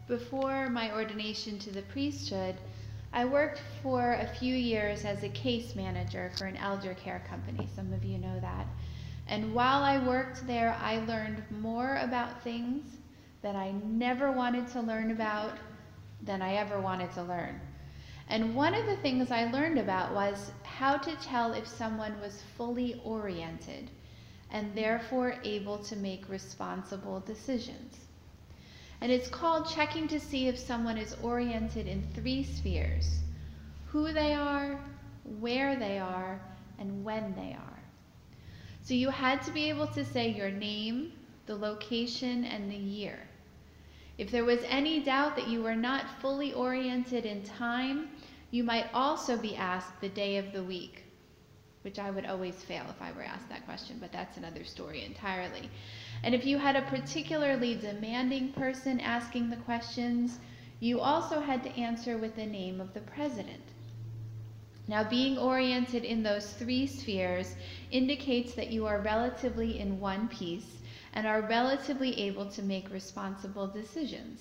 Before my ordination to the priesthood, I worked for a few years as a case manager for an elder care company. Some of you know that. And while I worked there, I learned more about things that I never wanted to learn about than I ever wanted to learn. And one of the things I learned about was how to tell if someone was fully oriented and therefore able to make responsible decisions. And it's called checking to see if someone is oriented in 3 spheres: who they are, where they are, and when they are. So you had to be able to say your name, the location, and the year. If there was any doubt that you were not fully oriented in time, you might also be asked the day of the week, which I would always fail if I were asked that question, but that's another story entirely. And if you had a particularly demanding person asking the questions, you also had to answer with the name of the president. Now, being oriented in those 3 spheres indicates that you are relatively in one piece and are relatively able to make responsible decisions.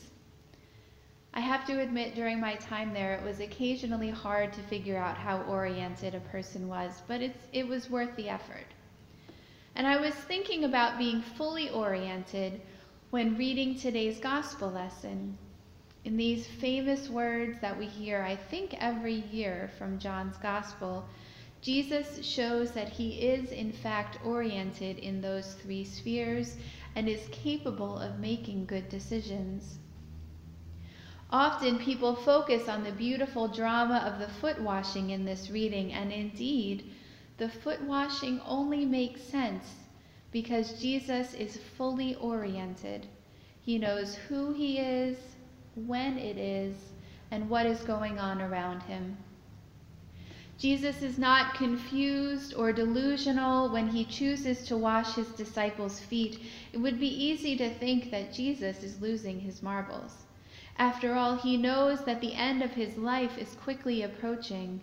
I have to admit, during my time there, it was occasionally hard to figure out how oriented a person was, but it was worth the effort. And I was thinking about being fully oriented when reading today's gospel lesson. In these famous words that we hear, I think, every year from John's gospel, Jesus shows that he is in fact oriented in those 3 spheres and is capable of making good decisions. Often people focus on the beautiful drama of the foot washing in this reading, and indeed, the foot washing only makes sense because Jesus is fully oriented. He knows who he is, when it is, and what is going on around him. Jesus is not confused or delusional when he chooses to wash his disciples' feet. It would be easy to think that Jesus is losing his marbles. After all, he knows that the end of his life is quickly approaching.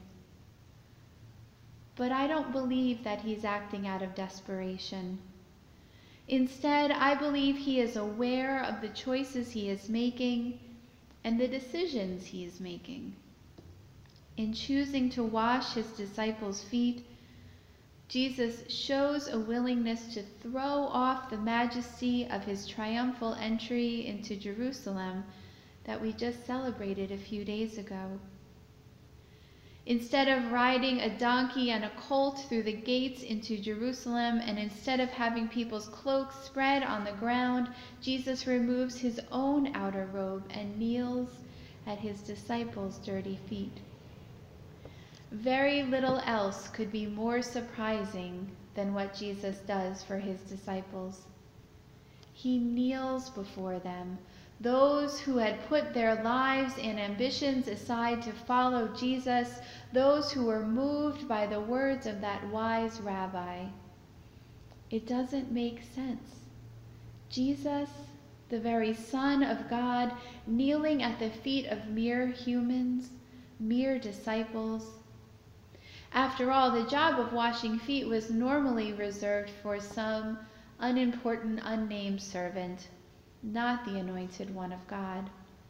But I don't believe that he's acting out of desperation. Instead, I believe he is aware of the choices he is making and the decisions he is making. In choosing to wash his disciples' feet, Jesus shows a willingness to throw off the majesty of his triumphal entry into Jerusalem that we just celebrated a few days ago. Instead of riding a donkey and a colt through the gates into Jerusalem, and instead of having people's cloaks spread on the ground, Jesus removes his own outer robe and kneels at his disciples' dirty feet. Very little else could be more surprising than what Jesus does for his disciples. He kneels before them, those who had put their lives and ambitions aside to follow Jesus, those who were moved by the words of that wise rabbi. It doesn't make sense. Jesus, the very Son of God, kneeling at the feet of mere humans, mere disciples. After all, the job of washing feet was normally reserved for some unimportant, unnamed servant, not the anointed one of God.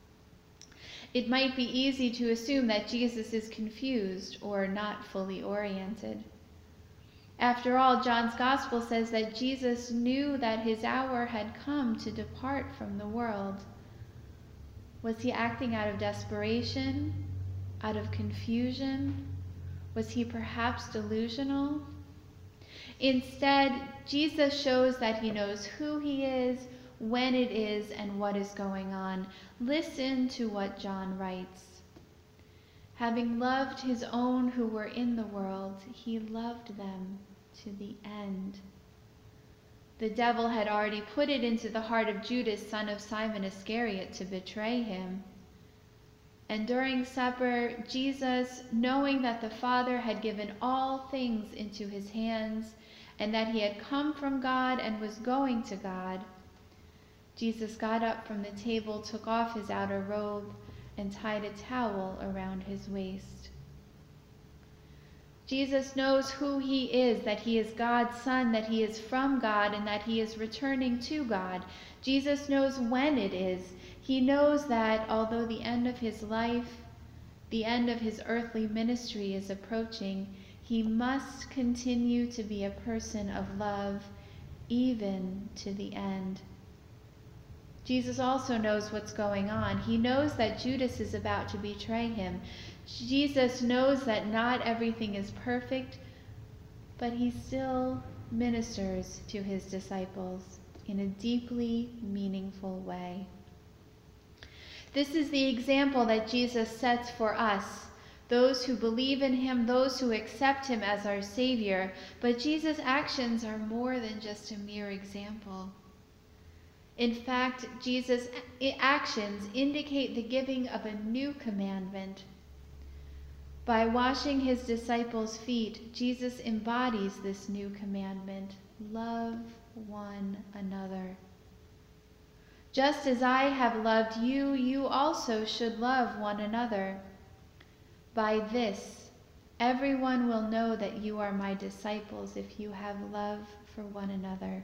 It might be easy to assume that Jesus is confused or not fully oriented. After all, John's gospel says that Jesus knew that his hour had come to depart from the world. Was he acting out of desperation? Out of confusion? Was he perhaps delusional? Instead, Jesus shows that he knows who he is, when it is, and what is going on. Listen to what John writes. Having loved his own who were in the world, he loved them to the end. The devil had already put it into the heart of Judas, son of Simon Iscariot, to betray him. And during supper, Jesus, knowing that the Father had given all things into his hands, and that he had come from God and was going to God, Jesus got up from the table, took off his outer robe, and tied a towel around his waist. Jesus knows who he is, that he is God's son, that he is from God, and that he is returning to God. Jesus knows when it is. He knows that although the end of his life, the end of his earthly ministry is approaching, he must continue to be a person of love, even to the end. Jesus also knows what's going on. He knows that Judas is about to betray him. Jesus knows that not everything is perfect, but he still ministers to his disciples in a deeply meaningful way. This is the example that Jesus sets for us, those who believe in him, those who accept him as our Savior. But Jesus' actions are more than just a mere example. In fact, Jesus' actions indicate the giving of a new commandment. By washing his disciples' feet, Jesus embodies this new commandment: love one another. Just as I have loved you, you also should love one another. By this, everyone will know that you are my disciples if you have love for one another.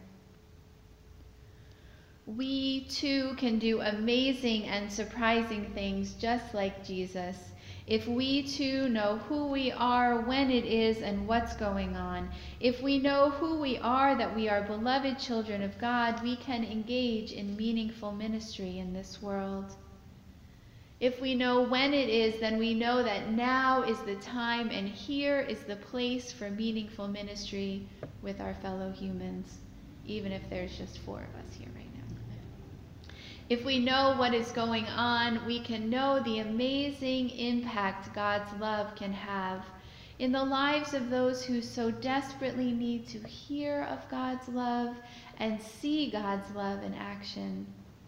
We too can do amazing and surprising things just like Jesus. If we too know who we are, when it is, and what's going on, if we know who we are, that we are beloved children of God, we can engage in meaningful ministry in this world. If we know when it is, then we know that now is the time and here is the place for meaningful ministry with our fellow humans, even if there's just 4 of us here right now. If we know what is going on, we can know the amazing impact God's love can have in the lives of those who so desperately need to hear of God's love and see God's love in action.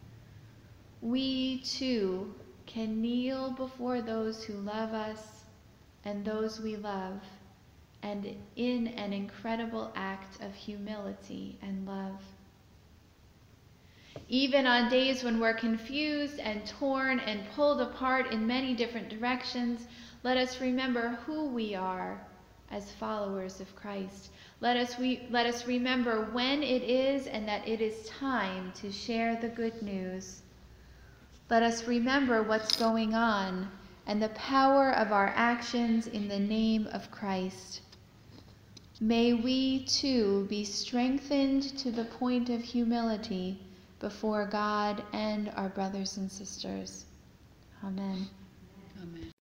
We too can kneel before those who love us and those we love, and in an incredible act of humility and love. Even on days when we're confused and torn and pulled apart in many different directions, let us remember who we are as followers of Christ. Let us remember when it is and that it is time to share the good news. Let us remember what's going on and the power of our actions in the name of Christ. May we too be strengthened to the point of humility before God and our brothers and sisters. Amen. Amen.